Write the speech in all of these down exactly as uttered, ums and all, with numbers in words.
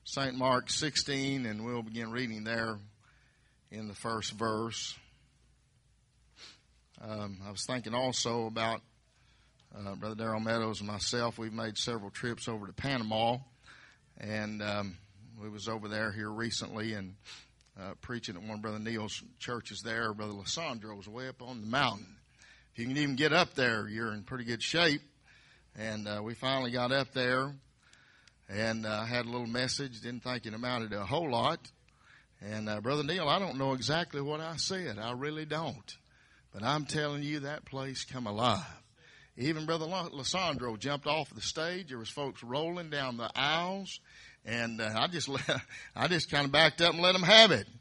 Saint Mark sixteen, and we'll begin reading there in the first verse. Um, I was thinking also about uh, Brother Darrell Meadows and myself. We've made several trips over to Panama, and um, we was over there here recently and uh, preaching at one of Brother Neil's churches there. Brother Lysandro was way up on the mountain. If you can even get up there, you're in pretty good shape. And uh, we finally got up there, and I uh, had a little message. Didn't think it amounted to a whole lot. And uh, Brother Neil, I don't know exactly what I said. I really don't. But I'm telling you, that place come alive. Even Brother Lysandro jumped off the stage. There was folks rolling down the aisles, and uh, I just let, I just kind of backed up and let them have it.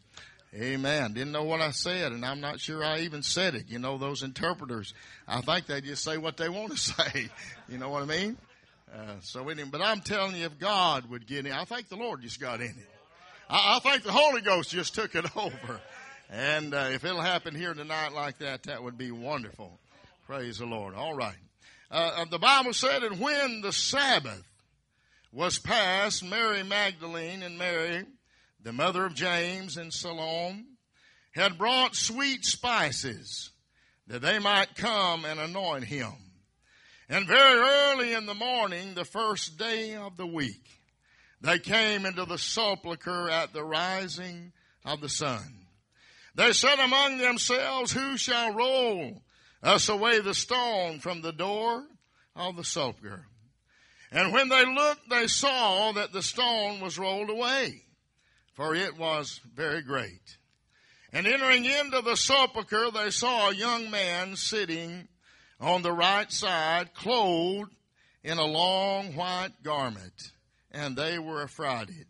Amen. Didn't know what I said, and I'm not sure I even said it. You know, those interpreters, I think they just say what they want to say. You know what I mean? Uh, so anyway, but I'm telling you, if God would get in, I think the Lord just got in it. I, I think the Holy Ghost just took it over. And uh, if it'll happen here tonight like that, that would be wonderful. Praise the Lord. All right. Uh, the Bible said that when the Sabbath was past, Mary Magdalene and Mary, the mother of James and Salome, had brought sweet spices that they might come and anoint him. And very early in the morning, the first day of the week, they came into the sepulchre at the rising of the sun. They said among themselves, who shall roll us away the stone from the door of the sepulchre? And when they looked, they saw that the stone was rolled away, for it was very great. And entering into the sepulchre, they saw a young man sitting on the right side, clothed in a long white garment, and they were affrighted.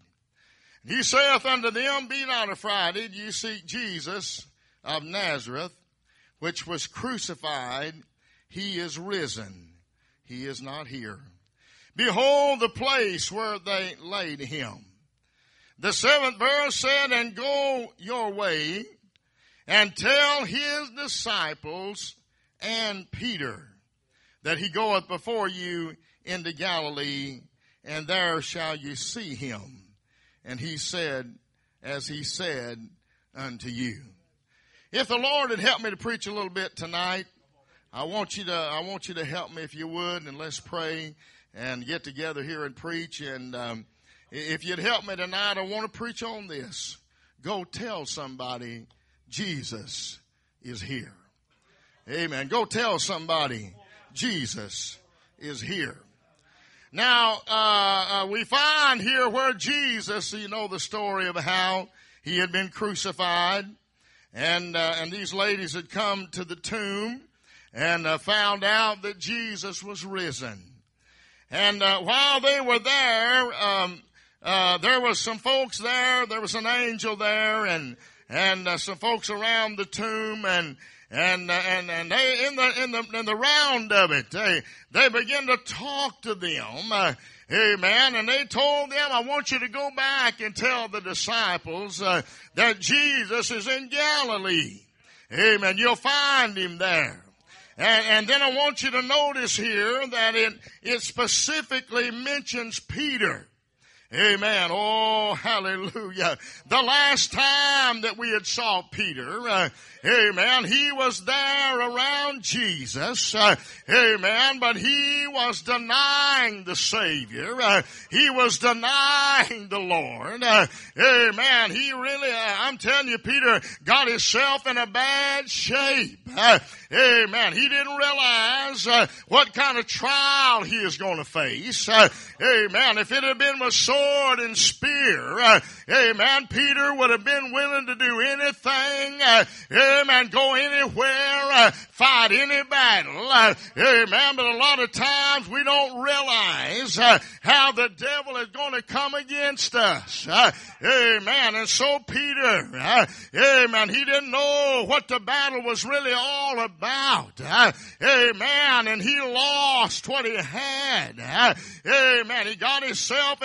He saith unto them, be not affrighted, ye seek Jesus of Nazareth, which was crucified. He is risen. He is not here. Behold the place where they laid him. The seventh verse said, and go your way, and tell his disciples and Peter that he goeth before you into Galilee, and there shall you see him. And he said, as he said unto you. If the Lord had helped me to preach a little bit tonight, I want you to, I want you to help me if you would, and let's pray and get together here and preach. And um, if you'd help me tonight, I want to preach on this. Go tell somebody Jesus is here. Amen. Go tell somebody Jesus is here. Now, uh, uh, we find here where Jesus, you know the story of how he had been crucified, and uh, and these ladies had come to the tomb and uh, found out that Jesus was risen. And uh, while they were there, um, uh, there was some folks there. There was an angel there, and and uh, some folks around the tomb, and. And, uh, and, and they, in the, in the, in the round of it, they, they began to talk to them, uh, amen, and they told them, I want you to go back and tell the disciples, uh, that Jesus is in Galilee. Amen. You'll find him there. And, and then I want you to notice here that it, it specifically mentions Peter. Amen. Oh, hallelujah. The last time that we had saw Peter, uh, amen, he was there around Jesus, uh, amen, but he was denying the Savior. Uh, he was denying the Lord. Uh, amen. He really, uh, I'm telling you, Peter got himself in a bad shape. Uh, amen. He didn't realize uh, what kind of trial he is going to face. Uh, amen. If it had been with sword and spear, uh, amen, Peter would have been willing to do anything, uh, amen, go anywhere, uh, fight any battle, uh, amen, but a lot of times we don't realize uh, how the devil is going to come against us, uh, amen, and so Peter, uh, amen, he didn't know what the battle was really all about, uh, amen, and he lost what he had, uh, amen, he got himself in a bad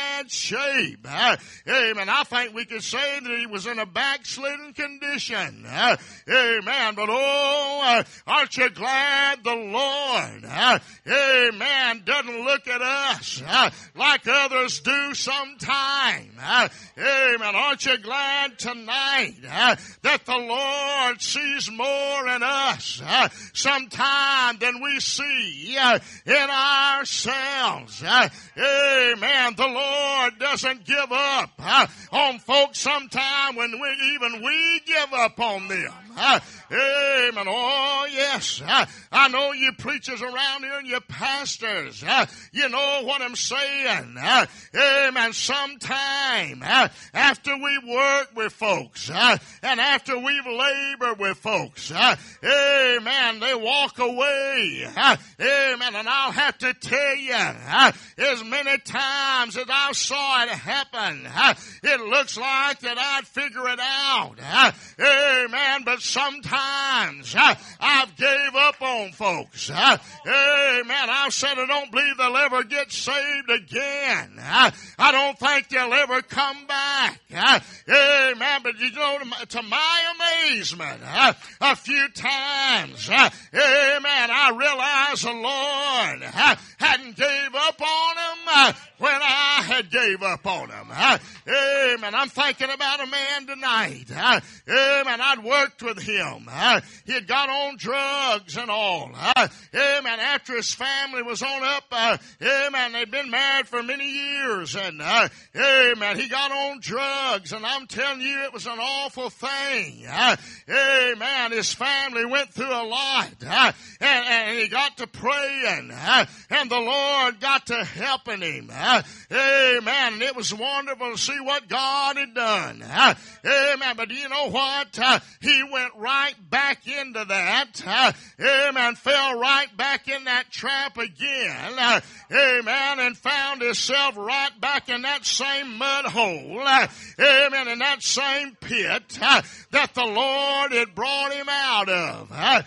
bad shape. Uh, amen. I think we could say that he was in a backslidden condition. Uh, amen. But oh, uh, aren't you glad the Lord, uh, amen, doesn't look at us uh, like others do sometime. Uh, amen. Aren't you glad tonight uh, that the Lord sees more in us uh, sometime than we see uh, in ourselves? Uh, amen. The Lord doesn't give up uh, on folks sometime when we, even we give up on them. Uh, amen. Oh, yes. Uh, I know you preachers around here and you pastors. Uh, you know what I'm saying. Uh, amen. Sometime uh, after we work with folks uh, and after we've labored with folks, uh, amen, they walk away. Uh, amen. And I'll have to tell you, uh, as many times as I saw it happen, uh, it looks like that I'd figure it out. Uh, amen. But sometimes uh, I've gave up on folks. Uh, amen. I've said I don't believe they'll ever get saved again. Uh, I don't think they'll ever come back. Uh, amen. But you know, to my amazement, uh, a few times, uh, amen, I realized the Lord uh, hadn't gave up on them uh, when I had gave up on them. Uh, amen. I'm thinking about a man tonight. Uh, amen. I'd worked with him. Uh, he had got on drugs and all. Uh, amen. After his family was on up, uh, amen, they'd been married for many years. And, uh, amen, he got on drugs. And I'm telling you, it was an awful thing. Uh, amen. His family went through a lot. Uh, and, and he got to praying. Uh, and the Lord got to helping him. Uh, amen. And it was wonderful to see what God had done. Uh, amen. But do you know what? Uh, he went right back into that. Uh, amen. Fell right back in that trap again. Uh, amen. And found himself right back in that same mud hole. Uh, amen. In that same pit uh, that the Lord had brought him out of. Uh,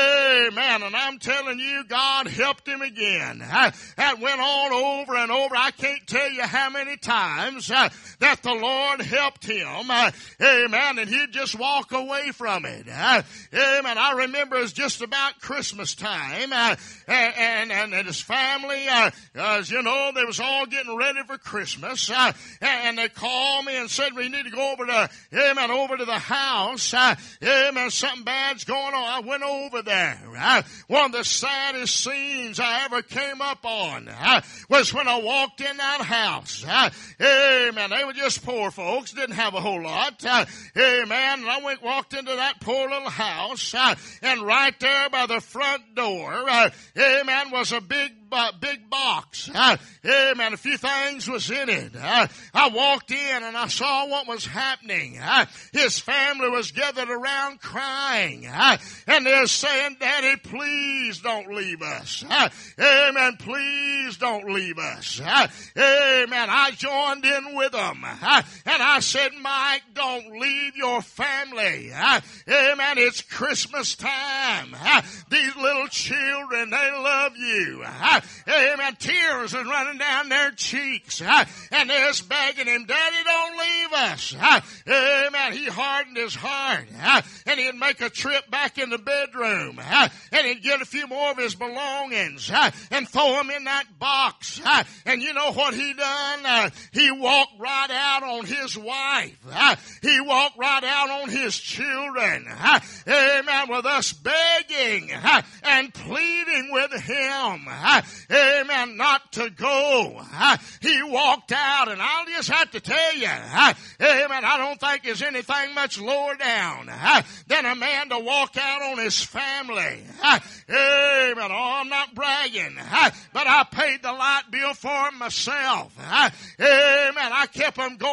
amen. And I'm telling you, God helped him again. Uh, that went on over and over. I can't tell you how many times uh, that the Lord helped him. Uh, amen. And he'd just walk away from it. Uh, amen. I remember it was just about Christmas time. Uh, and, and, and his family, uh, as you know, they was all getting ready for Christmas. Uh, and they called me and said, we need to go over to, amen, over to the house. Uh, amen. Something bad's going on. I went over there. Uh, one of the saddest scenes I ever came up on uh, was when I walked in that house. Uh, amen. They were just poor folks. Didn't have a whole lot. Uh, amen. And I went, walked into that poor little house. Uh, and right there by the front door, uh, amen, was a big Uh, big box. Uh, amen. A few things was in it. Uh, I walked in and I saw what was happening. Uh, his family was gathered around crying. Uh, and they're saying, Daddy, please don't leave us. Uh, amen. Please don't leave us. Uh, amen. I joined in with them. Uh, and I said, Mike, don't leave your family. Uh, amen. It's Christmas time. Uh, these little children, they love you. Uh, Amen. Tears are running down their cheeks. Uh, and they're just begging him, Daddy, don't leave us. Uh, amen. He hardened his heart. Uh, and he'd make a trip back in the bedroom. Uh, and he'd get a few more of his belongings uh, and throw them in that box. Uh, and you know what he done? Uh, he walked right out on his wife. Uh, he walked right out on his children. Uh, amen. With us begging uh, and pleading with him. Uh, Amen. Not to go. Uh, he walked out, and I'll just have to tell you, uh, amen, I don't think there's anything much lower down uh, than a man to walk out on his family. Uh, amen. Oh, I'm not bragging, uh, but I paid the light bill for him myself. Uh, amen. I kept them going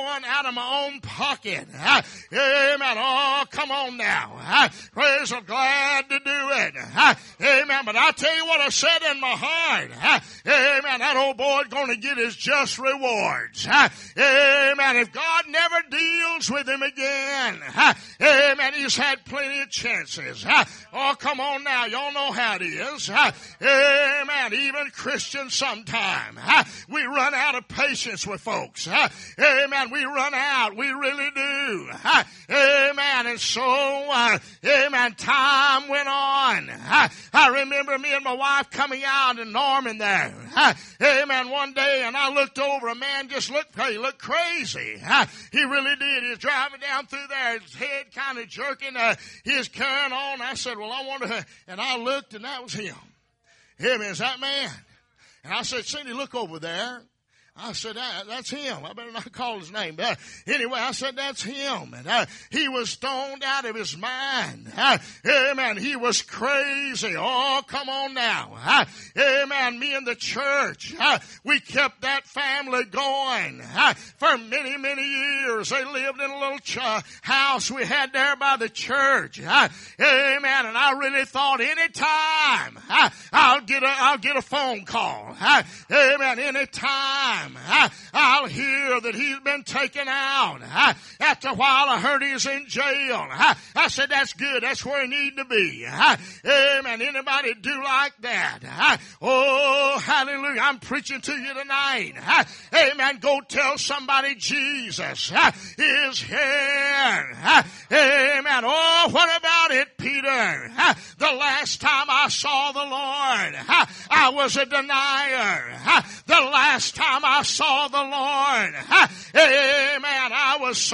one out of my own pocket. Uh, amen. Oh, come on now. Uh, praise I'm glad to do it. Uh, amen. But I tell you what I said in my heart. Uh, amen. That old boy's going to get his just rewards. Uh, amen. If God never deals with him again. Uh, amen. He's had plenty of chances. Uh, oh, come on now. Y'all know how it is. Uh, amen. Even Christians sometime. Uh, we run out of patience with folks. Uh, amen. We run out. We really do. Uh, amen. And so, uh, amen, time went on. Uh, I remember me and my wife coming out in Norman there. Uh, amen. One day, and I looked over. A man just looked, he looked crazy. Uh, he really did. He was driving down through there, his head kind of jerking, uh, his carrying on. I said, well, I wonder, uh, and I looked, and that was him. Him is that man. And I said, Cindy, look over there. I said, that, that's him. I better not call his name. But anyway, I said, that's him. And uh, he was stoned out of his mind. Uh, amen. He was crazy. Oh, come on now. Uh, amen. Me and the church, uh, we kept that family going uh, for many, many years. They lived in a little ch- house we had there by the church. Uh, amen. And I really thought anytime uh, I'll get a, I'll get a phone call. Uh, amen. Anytime. I'll hear that he's been taken out. After a while, I heard he's in jail. I said, that's good. That's where he need to be. Amen. Anybody do like that? Oh, hallelujah. I'm preaching to you tonight. Amen. Go tell somebody Jesus is here. Amen. Oh, what about it, Peter? The last time I saw the Lord, I was a denier. The last time I saw the Lord, amen, I was so,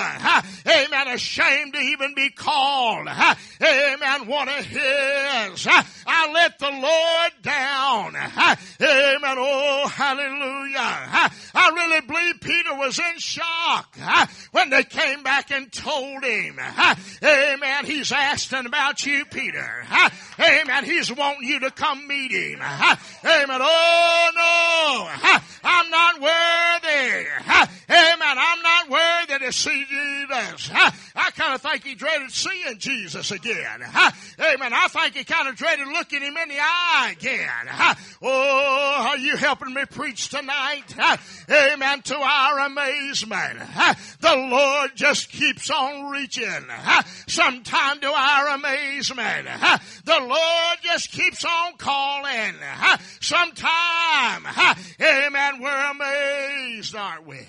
amen, ashamed to even be called, amen, one of his. I let the Lord down. Amen. Oh, hallelujah. I really believe Peter was in shock when they came back and told him, amen, he's asking about you, Peter. Amen. He's wanting you to come meet him. Amen. Oh, no. I'm not worthy. Amen. I'm not worthy to see Jesus. I kind of think he dreaded seeing Jesus again. Amen. I think he kind of dreaded looking him in the eye again. Oh, are you helping me preach tonight? Amen. To our amazement, the Lord just keeps on reaching. Sometime to our amazement, the Lord just keeps on calling. Sometime, amen, we're amazed, aren't we?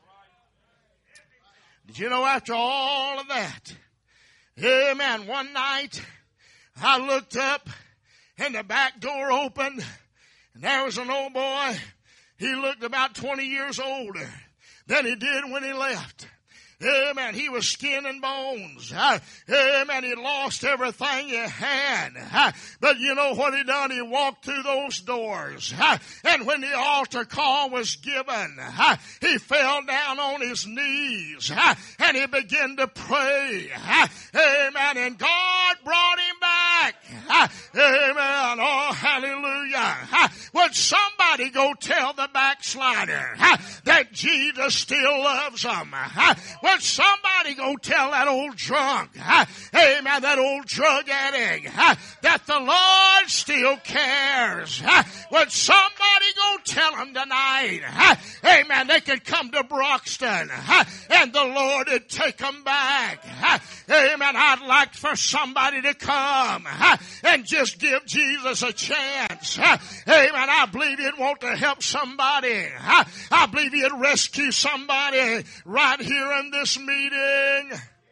Did you know after all of that, amen, one night I looked up and the back door opened and there was an old boy. He looked about twenty years older than he did when he left. Amen. He was skin and bones. Uh, amen. He lost everything he had. Uh, but you know what he done? He walked through those doors. Uh, and when the altar call was given, uh, he fell down on his knees. Uh, and he began to pray. Uh, amen. And God brought him back. Uh, amen. Oh, hallelujah. Uh, would somebody go tell the backslider uh, that Jesus still loves them? Uh, Would somebody go tell that old drunk, uh, amen, that old drug addict, uh, that the Lord still cares? Uh, would somebody go tell them tonight, uh, amen, they could come to Broxton, uh, and the Lord would take them back? Uh, amen. I'd like for somebody to come uh, and just give Jesus a chance. Uh, amen. I believe he'd want to help somebody. Uh, I believe he'd rescue somebody right here in this meeting.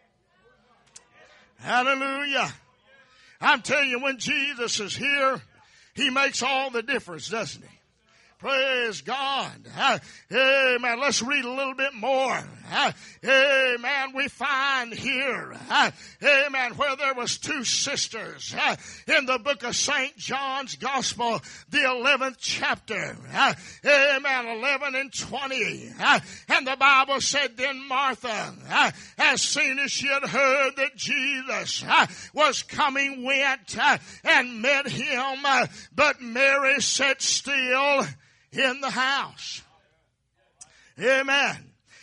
Hallelujah. I'm telling you, when Jesus is here, he makes all the difference, doesn't he? Praise God. Uh, amen. Let's read a little bit more. Uh, amen. We find here, uh, amen, where there was two sisters uh, in the book of Saint John's Gospel, the eleventh chapter. Uh, amen. eleven and twenty. Uh, and the Bible said, then Martha, uh, as soon as she had heard that Jesus uh, was coming, went uh, and met him. Uh, but Mary sat still in the house. Amen.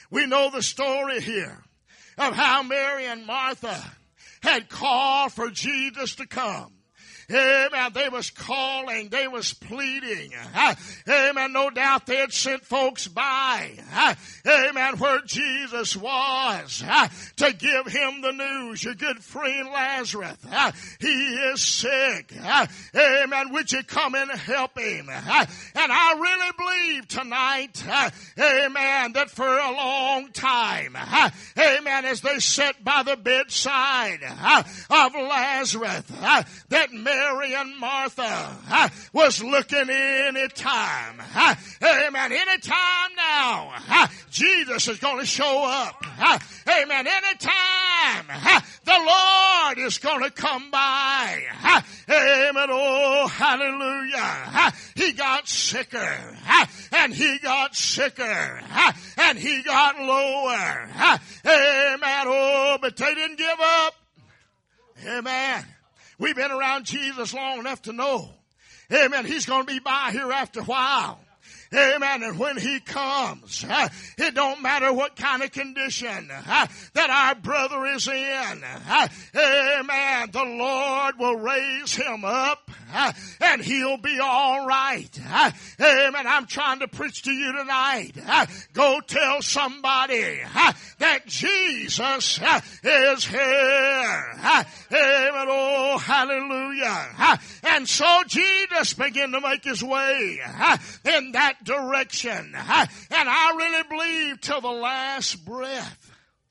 We know the story here of how Mary and Martha had called for Jesus to come. Amen. They was calling. They was pleading. Amen. No doubt they had sent folks by. Amen. Where Jesus was to give him the news. Your good friend Lazarus. He is sick. Amen. Would you come and help him? And I really believe tonight, amen, that for a long time, amen, as they sat by the bedside of Lazarus, that Mary and Martha uh, was looking any time. Uh, amen. Any time now, uh, Jesus is going to show up. Uh, amen. Any time, uh, the Lord is going to come by. Uh, amen. Oh, hallelujah. Uh, he got sicker. Uh, and he got sicker. Uh, and he got lower. Uh, amen. Oh, but they didn't give up. Amen. We've been around Jesus long enough to know, amen, he's going to be by here after a while. Amen. And when he comes, uh, it don't matter what kind of condition uh, that our brother is in. Uh, amen. The Lord will raise him up uh, and he'll be all right. Uh, amen. I'm trying to preach to you tonight. Uh, go tell somebody uh, that Jesus uh, is here. Uh, amen. Oh, hallelujah. Uh, and so Jesus began to make his way uh, in that direction. And I really believe till the last breath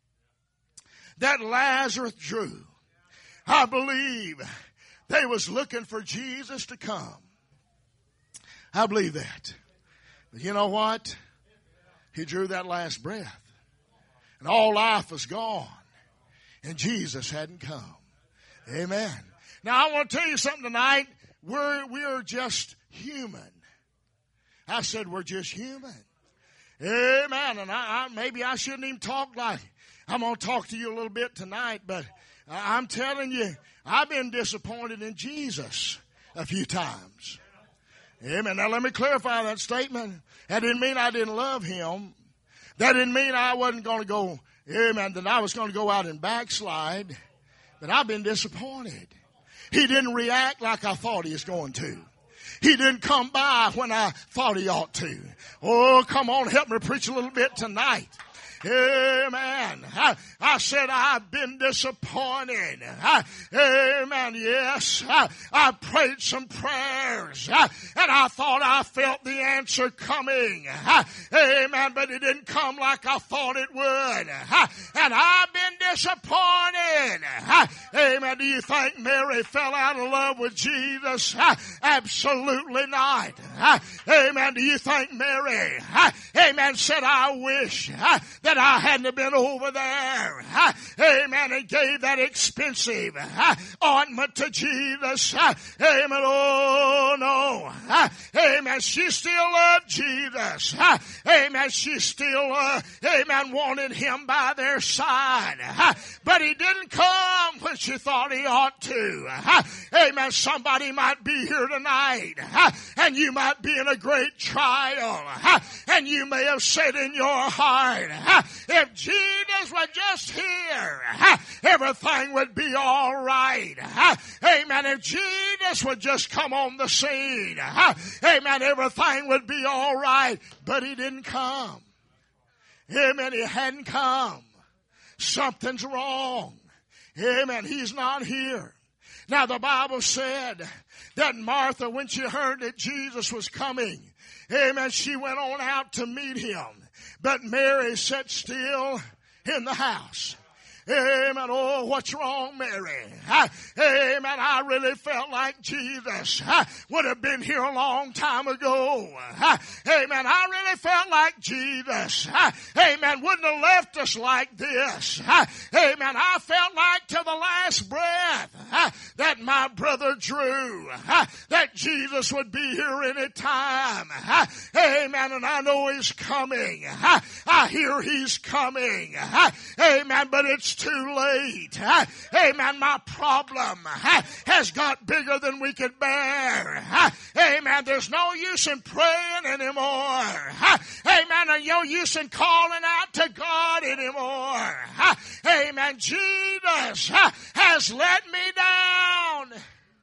that Lazarus drew, I believe they was looking for Jesus to come. I believe that. But you know what? He drew that last breath. And all life was gone. And Jesus hadn't come. Amen. Now I want to tell you something tonight. We're, we're just human. I said we're just human. Amen. And I, I, maybe I shouldn't even talk like I'm going to talk to you a little bit tonight, but I'm telling you, I've been disappointed in Jesus a few times. Amen. Now let me clarify that statement. That didn't mean I didn't love him. That didn't mean I wasn't going to go, amen, that I was going to go out and backslide. But I've been disappointed. He didn't react like I thought he was going to. He didn't come by when I thought he ought to. Oh, come on, help me preach a little bit tonight. Amen. I, I said I've been disappointed. I, amen. Yes. I, I prayed some prayers. I, and I thought I felt the answer coming. I, amen. But it didn't come like I thought it would. I, and I've been disappointed. I, amen. Do you think Mary fell out of love with Jesus? I, absolutely not. I, amen. Do you think Mary, I, amen, said I wish I, that I hadn't been over there, uh, amen, and gave that expensive uh, ointment to Jesus, uh, amen, oh no, uh, amen, she still loved Jesus, uh, amen, she still, uh, amen, wanted him by their side, uh, but he didn't come when she thought he ought to, uh, amen, somebody might be here tonight, uh, and you might be in a great trial, uh, and you may have said in your heart, uh, if Jesus were just here, everything would be all right. Amen. If Jesus would just come on the scene, amen, everything would be all right. But he didn't come. Amen. He hadn't come. Something's wrong. Amen. He's not here. Now the Bible said that Martha, when she heard that Jesus was coming, amen, she went on out to meet him. But Mary sat still in the house. Amen. Oh, what's wrong, Mary? Uh, amen. I really felt like Jesus uh, would have been here a long time ago. Uh, amen. I really felt like Jesus, uh, amen, wouldn't have left us like this. Uh, amen. I felt like to the last breath uh, that my brother drew, uh, that Jesus would be here any time. Uh, amen. And I know he's coming. Uh, I hear he's coming. Uh, amen. But it's it's too late. Amen. My problem has got bigger than we could bear. Amen. There's no use in praying anymore. Amen. There's no use in calling out to God anymore. Amen. Jesus has let me down.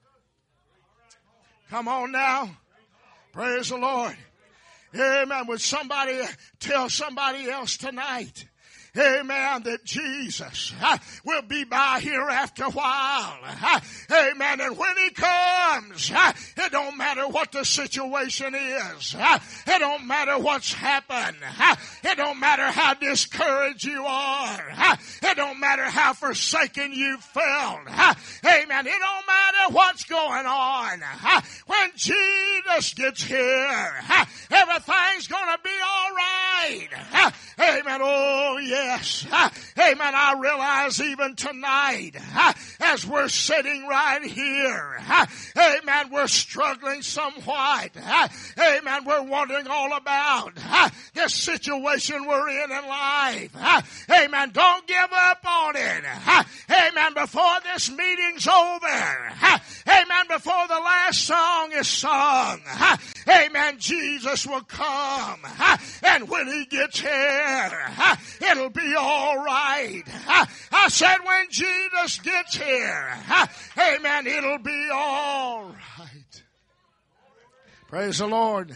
Come on now. Praise the Lord. Amen. Would somebody tell somebody else tonight? Amen, that Jesus uh, will be by here after a while. Uh, amen. And when he comes, uh, it don't matter what the situation is. Uh, it don't matter what's happened. Uh, it don't matter how discouraged you are. Uh, it don't matter how forsaken you felt. Uh, amen. It don't matter what's going on. Uh, when Jesus gets here, uh, everything's going to be all right. Uh, amen. Oh, yeah. Yes. Uh, amen. I realize even tonight, uh, as we're sitting right here, uh, amen, we're struggling somewhat. Uh, amen. We're wondering all about uh, this situation we're in in life. Uh, amen. Don't give up on it. Uh, amen. Before this meeting's over. Uh, amen. Before the last song is sung. Uh, amen. Jesus will come. Uh, and when he gets here, uh, it'll be all right. I said when Jesus gets here, amen, it'll be all right. Praise the Lord.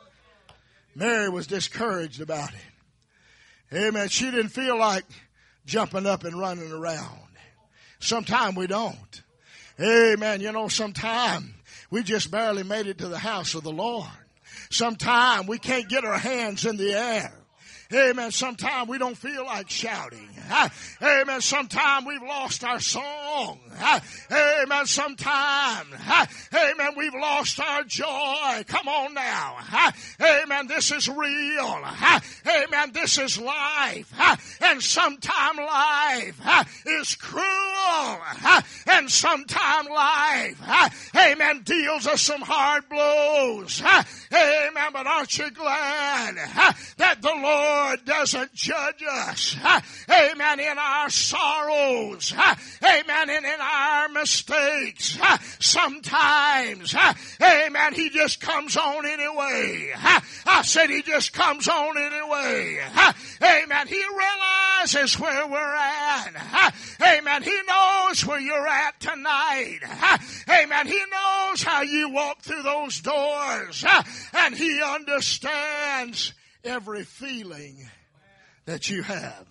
Mary was discouraged about it. Amen. She didn't feel like jumping up and running around. Sometimes we don't. Amen. You know, sometimes we just barely made it to the house of the Lord. Sometimes we can't get our hands in the air. Amen. Sometimes we don't feel like shouting. Amen. Sometimes we've lost our song. Amen. Sometimes, amen, we've lost our joy. Come on now. Amen. This is real. Amen. This is life. And sometimes life is cruel. And sometimes life, amen, deals us some hard blows. Amen. But aren't you glad that the Lord Lord doesn't judge us, amen, in our sorrows, amen, and in our mistakes. Sometimes, amen, he just comes on anyway. I said he just comes on anyway. Amen. He realizes where we're at. Amen. He knows where you're at tonight. Amen. He knows how you walk through those doors. And he understands every feeling that you have.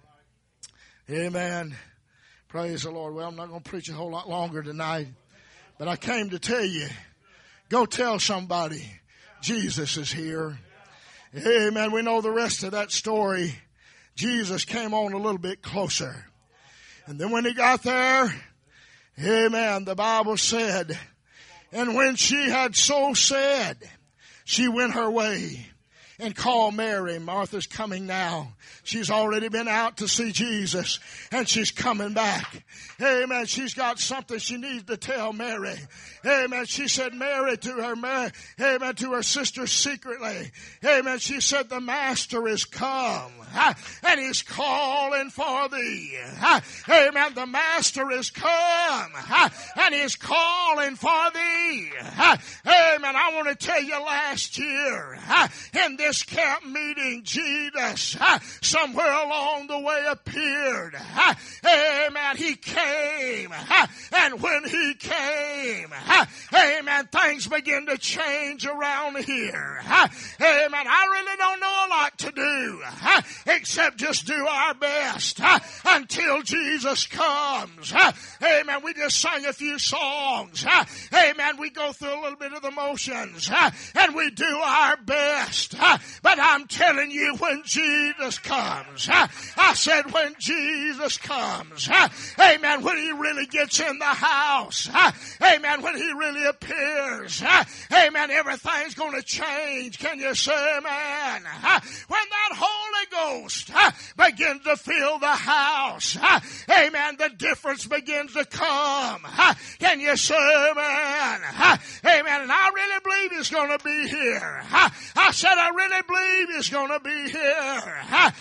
Amen. Praise the Lord. Well, I'm not going to preach a whole lot longer tonight, but I came to tell you, go tell somebody Jesus is here. Amen. We know the rest of that story. Jesus came on a little bit closer. And then when he got there, amen, the Bible said, and when she had so said, she went her way and called Mary. Martha's coming now. She's already been out to see Jesus, and she's coming back. Amen. She's got something she needs to tell Mary. Amen. She said, Mary to her, Mary, amen, to her sister secretly. Amen. She said, the Master is come, and he's calling for thee. Amen. The Master is come, and he's calling for thee. Amen. I want to tell you, last year, in this camp meeting, Jesus, somewhere along the way appeared. Amen. He came. And when he came, amen, things begin to change around here. Amen. I really don't know a lot to do except just do our best until Jesus comes. Amen. We just sang a few songs. Amen. We go through a little bit of the motions and we do our best. But I'm telling you, when Jesus comes, I said when Jesus comes, amen, when he really gets in the house, amen, when he really appears, amen, everything's going to change. Can you say amen? When that Holy Ghost begins to fill the house, amen, the difference begins to come. Can you say amen? Amen. And I really believe he's going to be here. I said I really believe he's going to be here. Amen.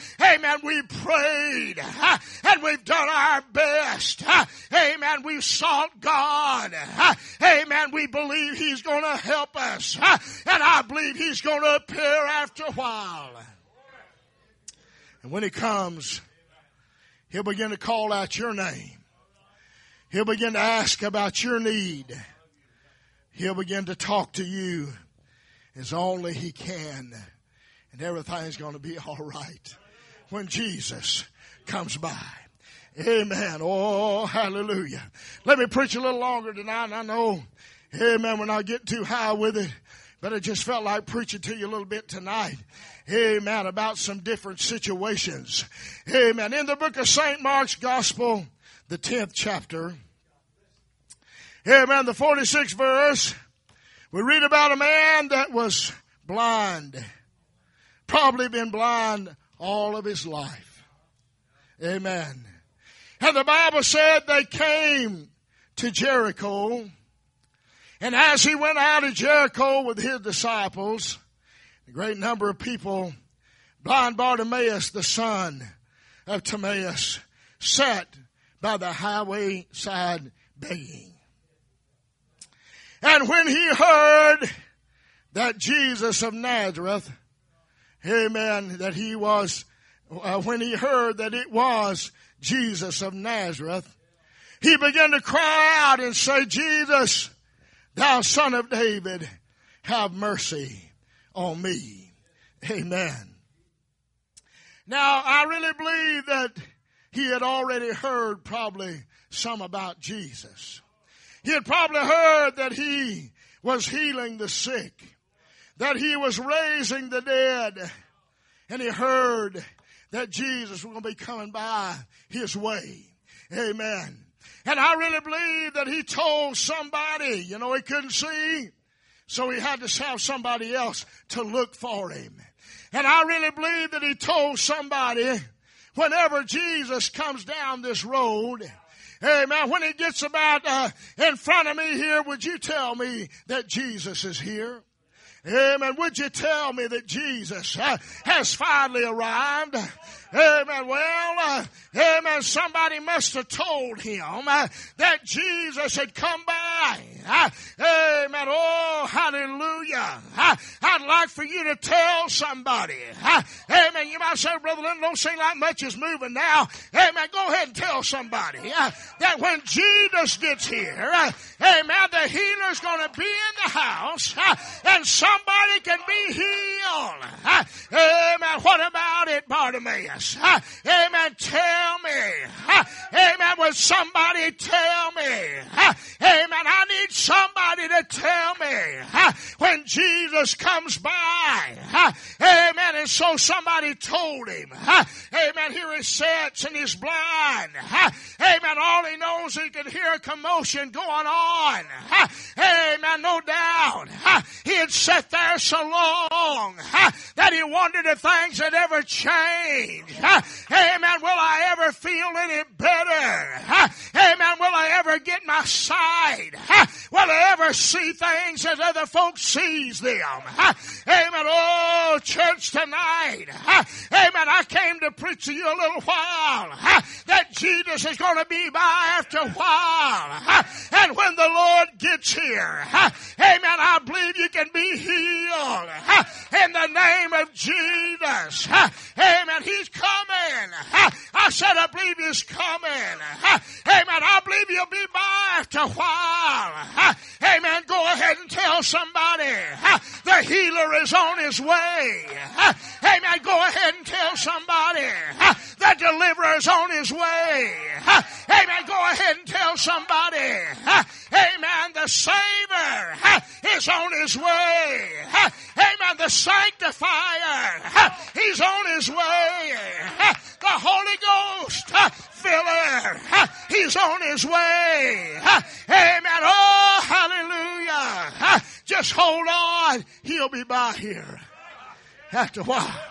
Amen. We prayed and we've done our best. Amen. We've sought God. Amen. We believe He's going to help us. And I believe He's going to appear after a while. And when He comes, He'll begin to call out your name. He'll begin to ask about your need. He'll begin to talk to you as only He can. And everything's going to be all right when Jesus comes by. Amen. Oh, hallelujah. Let me preach a little longer tonight. I know, amen, we're not getting too high with it, but I just felt like preaching to you a little bit tonight. Amen. About some different situations. Amen. In the book of Saint Mark's Gospel, the tenth chapter, amen, the forty-sixth verse, we read about a man that was blind. Probably been blind all of his life. Amen. And the Bible said they came to Jericho. And as he went out of Jericho with his disciples, a great number of people, blind Bartimaeus, the son of Timaeus, sat by the highway side begging. And when he heard that Jesus of Nazareth, amen, that he was, uh, when he heard that it was Jesus of Nazareth, he began to cry out and say, Jesus, thou son of David, have mercy on me. Amen. Now, I really believe that he had already heard probably some about Jesus. He had probably heard that he was healing the sick, that he was raising the dead, and he heard that Jesus was going to be coming by his way. Amen. And I really believe that he told somebody, you know, he couldn't see, so he had to have somebody else to look for him. And I really believe that he told somebody, whenever Jesus comes down this road, amen, when he gets about uh, in front of me here, would you tell me that Jesus is here? Amen. Would you tell me that Jesus uh, has finally arrived? Amen. Well, uh, amen. Somebody must have told him uh, that Jesus had come by. Uh, amen. Oh, hallelujah. Uh, I'd like for you to tell somebody. Uh, amen. You might say, Brother Linton, don't seem like much is moving now. Amen. Go ahead and tell somebody uh, that when Jesus gets here, uh, amen, the healer's going to be in the house uh, and somebody can be healed. Uh, amen. What about it, Bartimaeus? Uh, amen. Tell me. Uh, amen. Will somebody tell me? Uh, amen. I need somebody to tell me uh, when Jesus comes by. Uh, amen. And so somebody told him. Uh, amen. Here he sits and he's blind. Uh, amen. All he knows, he can hear a commotion going on. Uh, amen. No doubt. Uh, he had sat there so long uh, that he wondered if things had ever changed. Uh, amen. Will I ever feel any better? Uh, amen. Will I ever get my sight? Uh, will I ever see things as other folks sees them? Uh, amen. Oh, church tonight. Uh, amen. I came to preach to you a little while uh, that Jesus is going to be by after a while. Uh, and when the Lord gets here, uh, amen, I believe you can be healed uh, in the name of Jesus. Uh, amen. He's coming. Uh, I said I believe He's coming. Uh, amen. I believe He'll be by after a while. Uh, amen. Go ahead and tell somebody uh, the healer is on his way. Uh, amen. Go ahead and tell somebody uh, the deliverer is on his way. Uh, amen. Go ahead and tell somebody, uh, amen, the Savior uh, is on his way. Uh, amen. The Sanctifier, uh, He's on his way. Uh, the Holy Ghost uh, filler, uh, He's on his way. Uh, amen. Oh, hallelujah. Uh, just hold on. He'll be by here after a while.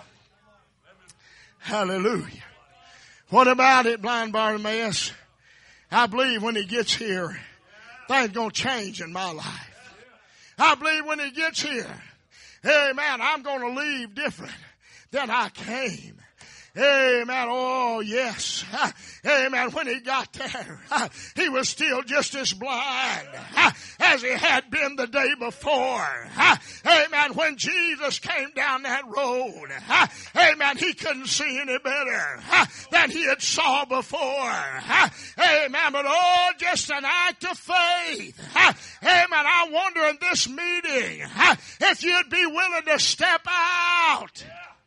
Hallelujah. What about it, blind Bartimaeus? I believe when he gets here, things going to change in my life. I believe when he gets here, amen, I'm going to leave different than I came. Amen. Oh, yes. Amen. When he got there, he was still just as blind as he had been the day before. Amen. When Jesus came down that road, amen, he couldn't see any better than he had saw before. Amen. But oh, just an act of faith. Amen. I wonder in this meeting if you'd be willing to step out.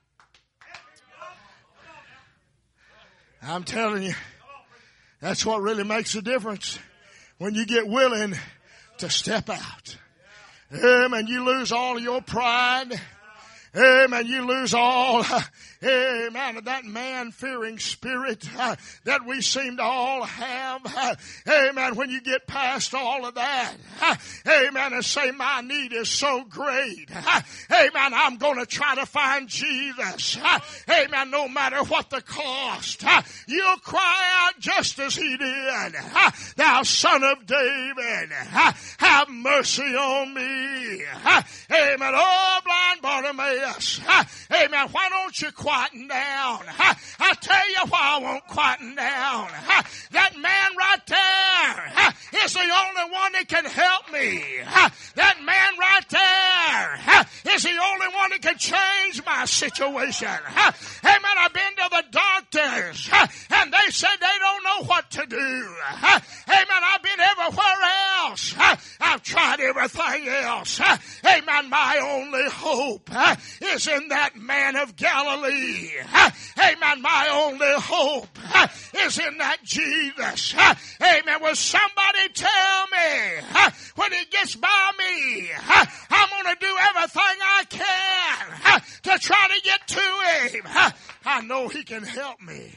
I'm telling you, that's what really makes a difference when you get willing to step out. Amen. You lose all of your pride. Amen. You lose all, uh, amen, of that man-fearing spirit uh, that we seem to all have. Uh, amen. When you get past all of that, uh, amen, and say, my need is so great. Uh, amen. I'm going to try to find Jesus. Uh, amen. No matter what the cost. Uh, you'll cry out just as he did. Uh, Thou son of David, uh, have mercy on me. Uh, amen. Oh, blind Bartimaeus. Amen. Why don't you quieten down? I tell you why I won't quieten down. That man right there is the only one that can help me. That man right there is the only one that can change my situation. Amen. I've been to the doctors and they said they don't know what to do. Amen. I've been everywhere else. I've tried everything else. Amen. My only hope is in that man of Galilee. Amen. My only hope is in that Jesus. Amen. Will somebody tell me when he gets by me, I'm going to do everything I can to try to get to him. I know he can help me.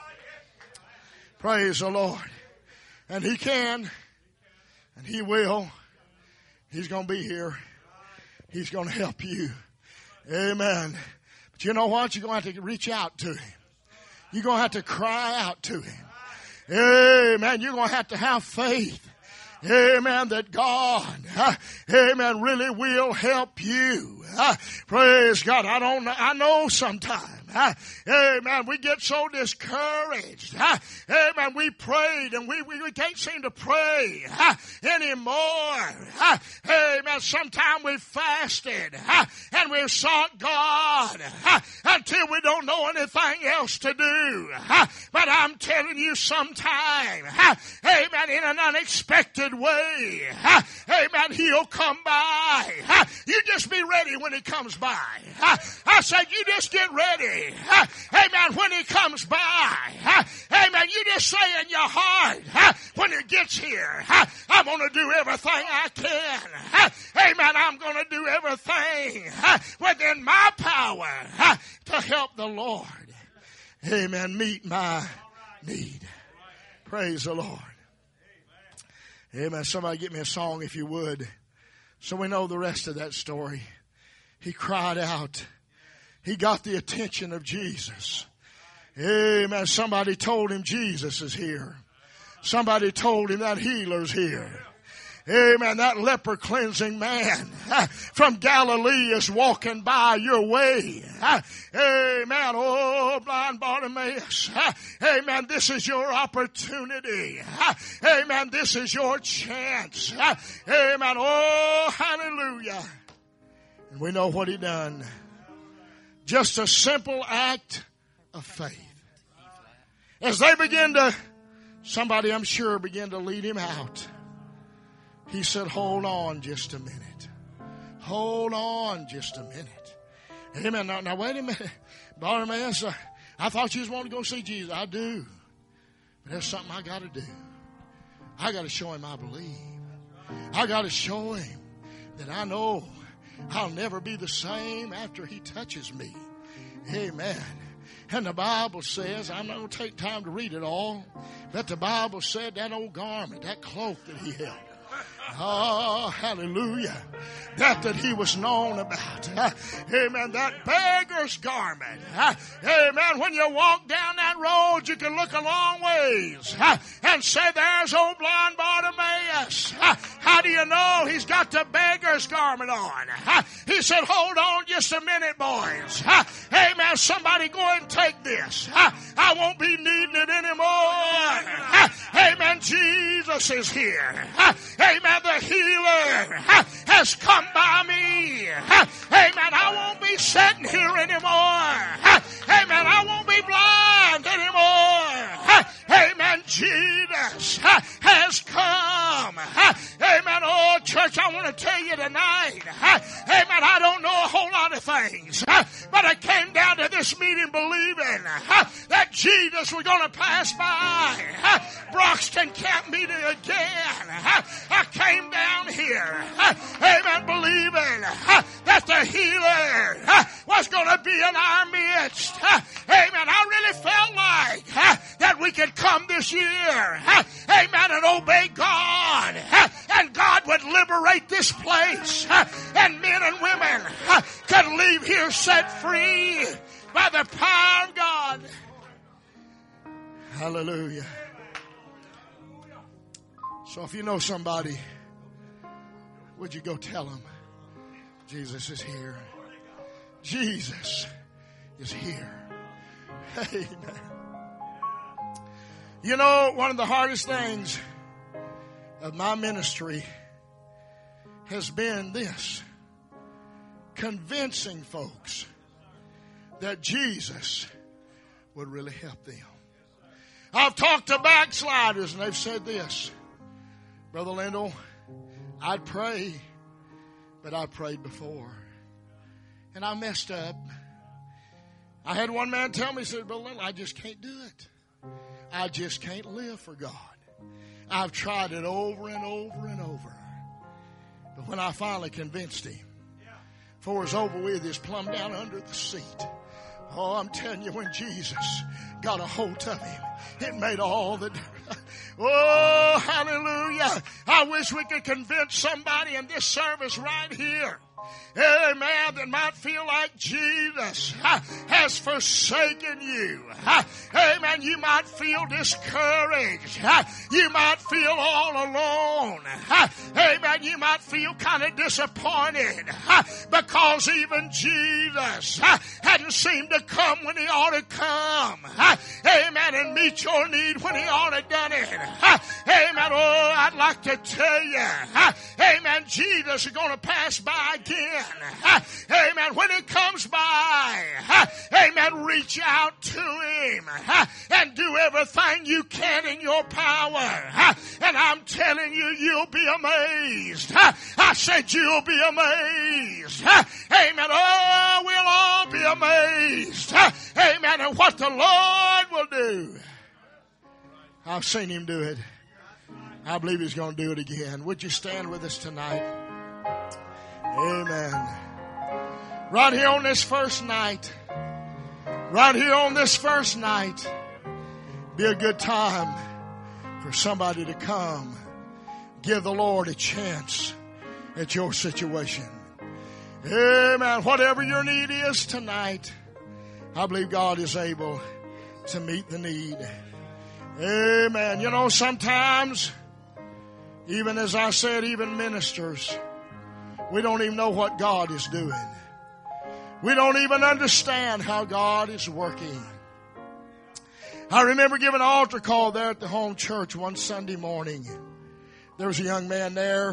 Praise the Lord. And he can, and he will. He's going to be here. He's going to help you. Amen. But you know what? You're going to have to reach out to him. You're going to have to cry out to him. Amen. You're going to have to have faith. Amen. That God, uh, amen, really will help you. Uh, praise God. I don't know. I know sometimes. Uh, amen. We get so discouraged. Uh, amen. We prayed and we, we, we can't seem to pray uh, anymore. Uh, amen. Sometimes we fasted uh, and we've sought God uh, until we don't know anything else to do. Uh, but I'm telling you sometime, uh, amen, in an unexpected way, uh, amen, he'll come by. Uh, you just be ready when he comes by. Uh, I said, you just get ready. Uh, amen. When he comes by, uh, amen. You just say in your heart, uh, when he gets here, uh, I'm going to do everything I can. Uh, amen. I'm going to do everything uh, within my power uh, to help the Lord. Amen. Meet my need. Praise the Lord. Amen. Somebody get me a song if you would, so we know the rest of that story. He cried out. He got the attention of Jesus. Amen. Somebody told him Jesus is here. Somebody told him that healer's here. Amen. That leper cleansing man from Galilee is walking by your way. Amen. Oh, blind Bartimaeus. Amen. This is your opportunity. Amen. This is your chance. Amen. Oh, hallelujah. And we know what he done. Just a simple act of faith. As they begin to, somebody I'm sure began to lead him out. He said, hold on just a minute. Hold on just a minute. Amen. Now, now wait a minute. Bartimaeus, uh, I thought you just wanted to go see Jesus. I do. But there's something I got to do. I got to show him I believe. I got to show him that I know I'll never be the same after he touches me. Amen. And the Bible says, I'm not going to take time to read it all, but the Bible said that old garment, that cloak that he held, oh, hallelujah, that that he was known about. Uh, amen. That beggar's garment. Uh, amen. When you walk down that road, you can look a long ways uh, and say, there's old blind Bartimaeus. Uh, How do you know he's got the beggar's garment on? He said, hold on just a minute, boys. Amen. Somebody go and take this. I won't be needing it anymore. Amen. Jesus is here. Amen. The healer has come by me. Amen. I won't be sitting here anymore. Amen. I won't be blind anymore. Amen. Jesus has come. Amen. Oh, church, I want to tell you tonight. Amen. I don't know a whole lot of things, but I came down to this meeting believing that Jesus was going to pass by Broxton Camp Meeting again. I came down here, amen, believing that the healer was going to be in our midst. Amen. I really felt like that we could come this year, amen, and obey God, and God would liberate this place, and men and women could leave here set free by the power of God. Hallelujah. So if you know somebody, would you go tell them, Jesus is here. Jesus is here. Amen. You know, one of the hardest things of my ministry has been this: convincing folks that Jesus would really help them. I've talked to backsliders and they've said this: Brother Lindell, I'd pray, but I prayed before and I messed up. I had one man tell me, he said, Brother Lindell, I just can't do it. I just can't live for God. I've tried it over and over and over. But when I finally convinced him, before it's over with, he's plumb down under the seat. Oh, I'm telling you, when Jesus got a hold of him, it made all the difference. Oh, hallelujah. I wish we could convince somebody in this service right here, amen, that might feel like Jesus has forsaken you. Amen. You might feel discouraged. You might feel all alone. Amen. You might feel kind of disappointed because even Jesus hadn't seemed to come when he ought to come. Amen. And meet your need when he ought to done it. Amen. Oh, I'd like to tell you, amen, Jesus is going to pass by again. Amen. When he comes by, amen, reach out to him and do everything you can in your power. And I'm telling you, you'll be amazed. I said you'll be amazed. Amen. Oh, we'll all be amazed. Amen. And what the Lord will do. I've seen him do it. I believe he's going to do it again. Would you stand with us tonight? Amen. Right here on this first night, right here on this first night, be a good time for somebody to come. Give the Lord a chance at your situation. Amen. Whatever your need is tonight, I believe God is able to meet the need. Amen. You know, sometimes, even as I said, even ministers, we don't even know what God is doing. We don't even understand how God is working. I remember giving an altar call there at the home church one Sunday morning. There was a young man there.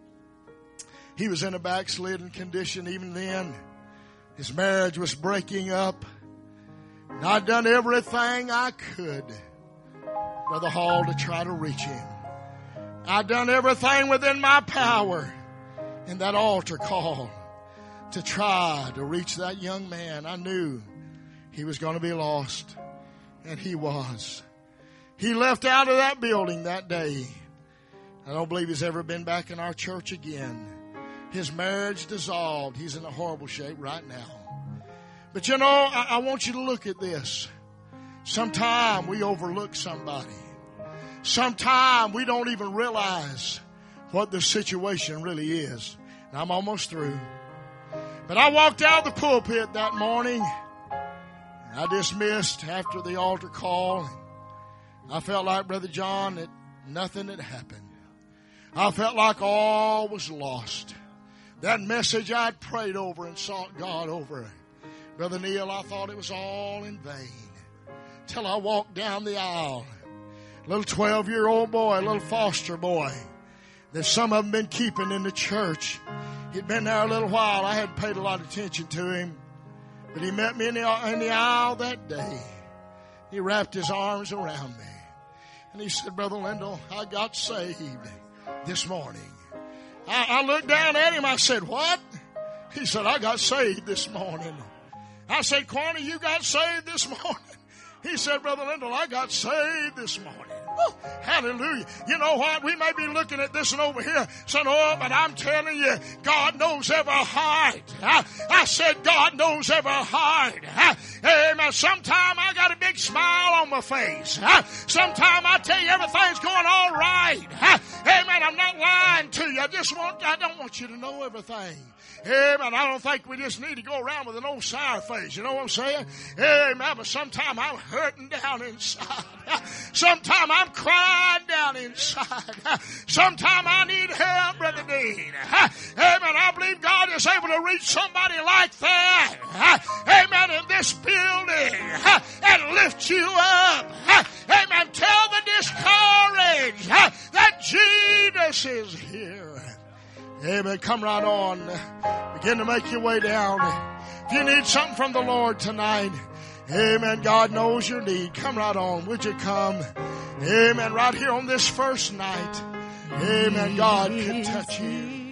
He was in a backslidden condition even then. His marriage was breaking up. And I'd done everything I could, Brother Hall, to try to reach him. I'd done everything within my power in that altar call to try to reach that young man. I knew he was going to be lost, and he was. He left out of that building that day. I don't believe he's ever been back in our church again. His marriage dissolved. He's in a horrible shape right now. But you know, I, I want you to look at this. Sometime we overlook somebody. Sometime we don't even realize what the situation really is. And I'm almost through. But I walked out of the pulpit that morning. And I dismissed after the altar call. I felt like, Brother John, that nothing had happened. I felt like all was lost. That message I'd prayed over and sought God over. Brother Neil, I thought it was all in vain. Till I walked down the aisle. Little twelve-year-old boy, little foster boy, that some of them been keeping in the church. He'd been there a little while. I hadn't paid a lot of attention to him. But he met me in the, in the aisle that day. He wrapped his arms around me. And he said, Brother Lindell, I got saved this morning. I, I looked down at him. I said, what? He said, I got saved this morning. I said, Corny, you got saved this morning? He said, Brother Lindell, I got saved this morning. Woo, hallelujah. You know what? We may be looking at this and over here saying, oh, but I'm telling you, God knows every heart. I, I said, God knows every heart. Amen. Sometime I got a big smile on my face. Sometime I tell you everything's going all right. Amen. I'm not lying to you. I just want, I don't want you to know everything. Amen. I don't think we just need to go around with an old sour face. You know what I'm saying? Amen. But sometime I'm hurting down inside. Sometime I'm crying down inside. Sometime I need help, Brother Dean. Amen. I believe God is able to reach somebody like that. Amen. In this building and lift you up. Amen. Tell the discouraged that Jesus is here. Amen. Come right on. Begin to make your way down. If you need something from the Lord tonight, amen, God knows your need. Come right on. Would you come? Amen. Right here on this first night. Amen. God can touch you.